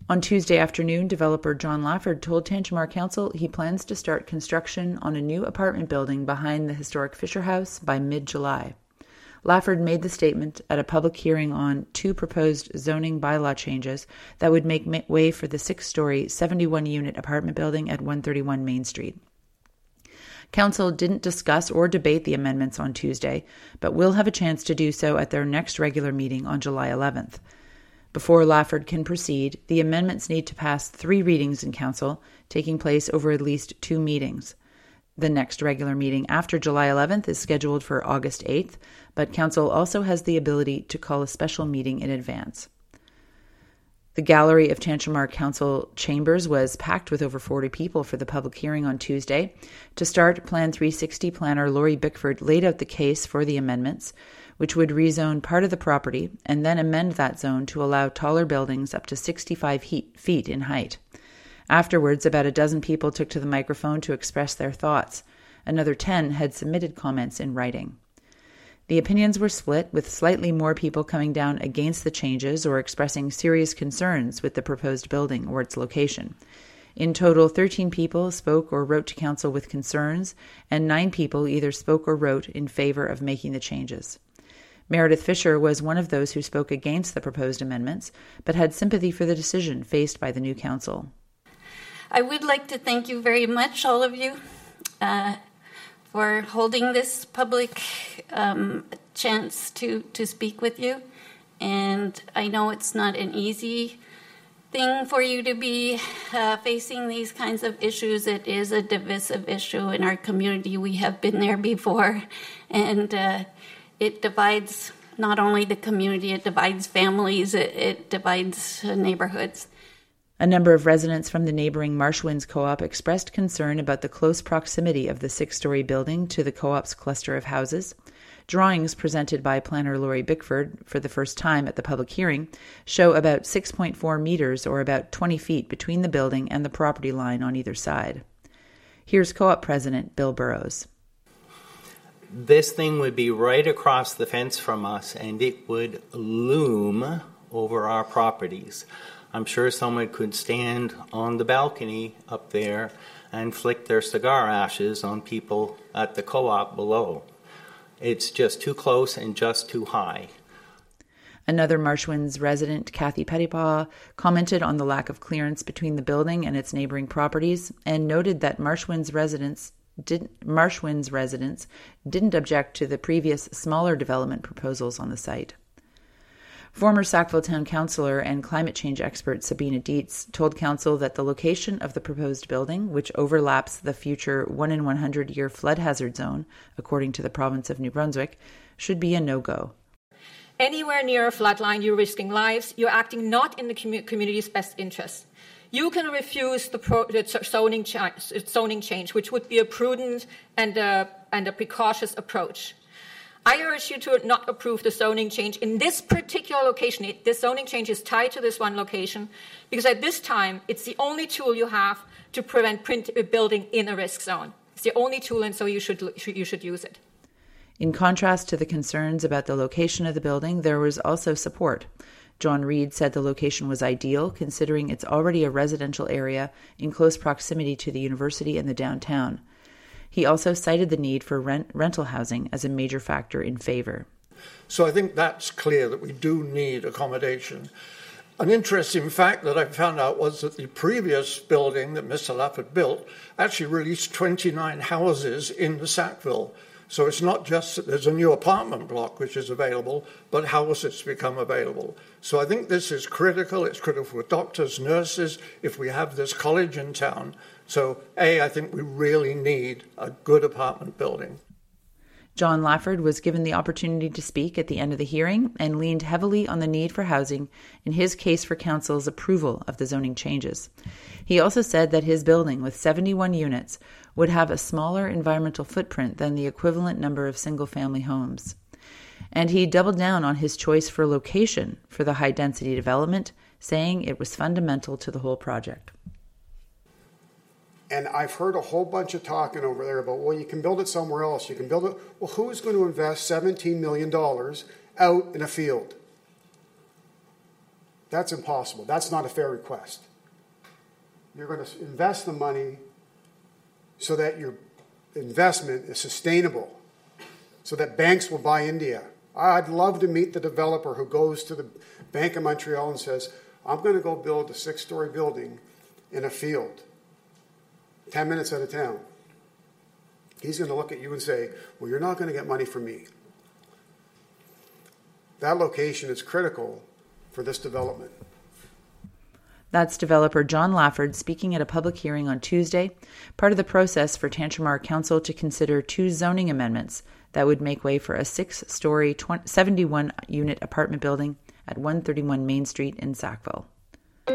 On Tuesday afternoon, developer John Lafford told Tantramar Council he plans to start construction on a new apartment building behind the historic Fisher House by mid-July. Lafford made the statement at a public hearing on 2 proposed zoning bylaw changes that would make way for the 6-story, 71-unit apartment building at 131 Main Street. Council didn't discuss or debate the amendments on Tuesday, but will have a chance to do so at their next regular meeting on July 11th. Before Lafford can proceed, the amendments need to pass 3 readings in Council, taking place over at least 2 meetings. The next regular meeting after July 11th is scheduled for August 8th, but Council also has the ability to call a special meeting in advance. The gallery of Tantramar Council chambers was packed with over 40 people for the public hearing on Tuesday. To start, Plan 360 planner Laurie Bickford laid out the case for the amendments, which would rezone part of the property and then amend that zone to allow taller buildings up to 65 feet in height. Afterwards, about a dozen people took to the microphone to express their thoughts. Another 10 had submitted comments in writing. The opinions were split, with slightly more people coming down against the changes or expressing serious concerns with the proposed building or its location. In total, 13 people spoke or wrote to Council with concerns, and 9 people either spoke or wrote in favor of making the changes. Meredith Fisher was one of those who spoke against the proposed amendments, but had sympathy for the decision faced by the new council. I would like to thank you very much, all of you, for holding this public chance to speak with you. And I know it's not an easy thing for you to be facing these kinds of issues. It is a divisive issue in our community. We have been there before. And it divides not only the community, it divides families, it divides neighborhoods. A number of residents from the neighboring Marshwinds Co-op expressed concern about the close proximity of the 6-story building to the co-op's cluster of houses. Drawings presented by planner Laurie Bickford for the first time at the public hearing show about 6.4 meters or about 20 feet between the building and the property line on either side. Here's Co-op President Bill Burrows. This thing would be right across the fence from us, and it would loom over our properties. I'm sure someone could stand on the balcony up there and flick their cigar ashes on people at the co-op below. It's just too close and just too high. Another Marshwinds resident, Kathy Pettipaw, commented on the lack of clearance between the building and its neighboring properties and noted that Marshwinds residents didn't object to the previous smaller development proposals on the site. Former Sackville Town Councillor and climate change expert Sabina Dietz told Council that the location of the proposed building, which overlaps the future 1 in 100-year flood hazard zone, according to the province of New Brunswick, should be a no-go. Anywhere near a flood line, you're risking lives. You're acting not in the community's best interest. You can refuse the zoning change, which would be a prudent and a precautious approach. I urge you to not approve the zoning change in this particular location. This zoning change is tied to this one location because at this time, it's the only tool you have to prevent building in a risk zone. It's the only tool, and so you should use it. In contrast to the concerns about the location of the building, there was also support. John Reid said the location was ideal, considering it's already a residential area in close proximity to the university and the downtown. He also cited the need for rental housing as a major factor in favor. So I think that's clear that we do need accommodation. An interesting fact that I found out was that the previous building that Mr. Lafford built actually released 29 houses in the Sackville. So it's not just that there's a new apartment block which is available, but houses become available. So I think this is critical. It's critical for doctors, nurses, if we have this college in town. So, I think we really need a good apartment building. John Lafford was given the opportunity to speak at the end of the hearing and leaned heavily on the need for housing in his case for Council's approval of the zoning changes. He also said that his building, with 71 units, would have a smaller environmental footprint than the equivalent number of single-family homes. And he doubled down on his choice for location for the high-density development, saying it was fundamental to the whole project. And I've heard a whole bunch of talking over there about, well, you can build it somewhere else. You can build it. Well, who's going to invest $17 million out in a field? That's impossible. That's not a fair request. You're going to invest the money so that your investment is sustainable, so that banks will buy into you. I'd love to meet the developer who goes to the Bank of Montreal and says, I'm going to go build a 6-story building in a field, 10 minutes out of town. He's going to look at you and say, well, you're not going to get money from me. That location is critical for this development. That's developer John Lafford speaking at a public hearing on Tuesday, part of the process for Tantramar Council to consider 2 zoning amendments that would make way for a 6-story, 71-unit apartment building at 131 Main Street in Sackville.